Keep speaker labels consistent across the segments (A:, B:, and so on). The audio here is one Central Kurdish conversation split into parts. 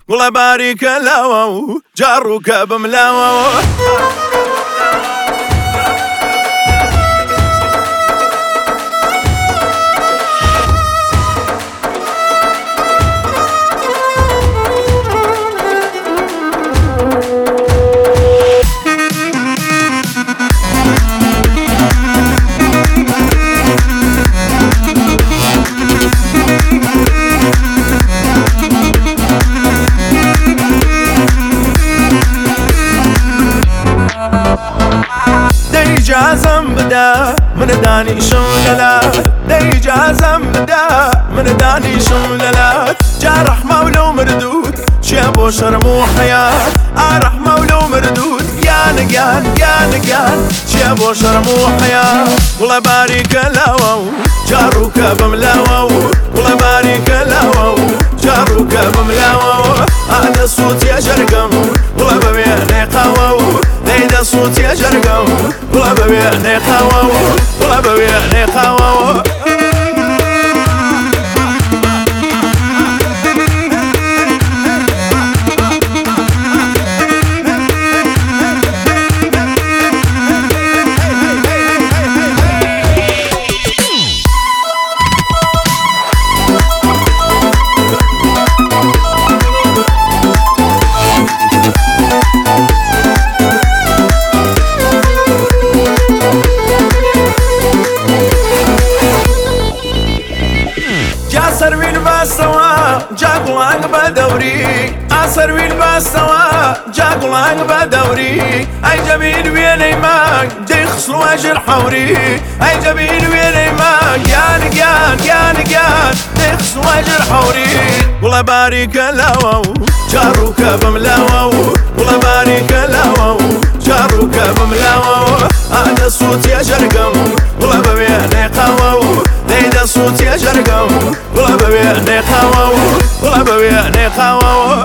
A: والله بارك له جاروك بملاوه. جازم بدا من داني شلالات دي جازم بدا من داني شلالات جارح مولو مردود شابو شرمو حياة رحمة ولو مردود يا نقان يا نقان شابو شرمو حياة. والله بارك له جاروك بملاوه والله بارك له جاروك بملاوه. هذا الصوت يا جرقم والله ببيعني قوو ليدا صوت يا جرقم والله ببيعني قوو والله ببيعني قوو. سروي الباسوا جاقلانق بدوري سروي الباسوا جاقلانق بدوري اي جميل ويني ماك دي خصلو اجر حوري اي جميل ويني ماك يا نقان يا نقان دي خصلو اجر حوري. والله بارك له جاروك بملاوه والله بارك له جاروك بملاوه. هذا الصوت يا جرقم والله ببيعني قوو ليدا صوت يا جرقم والله ببيعني قوو والله ببيعني قوو.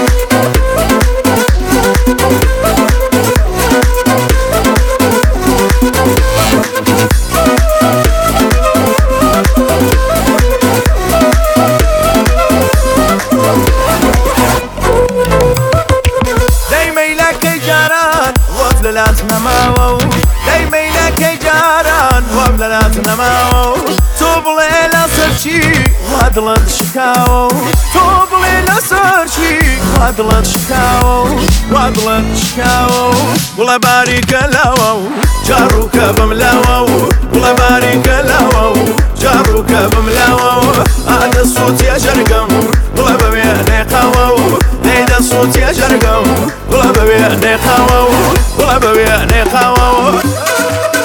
A: دايما لك جاران وفللاتنا ماوو دايما لك جاران وفللاتنا ماوو. توب ليلة سرشي وادلت شكاو توب ليلة سرشي وادلت شكاو وادلت شكاو. والله بارك له جاروك بملاوه والله بارك له جاروك بملاوه. هذا الصوت يا جرقم والله ببيعني قوو ليدا الصوت يا جرقم والله ببيعني قوو والله ببيعني قوو.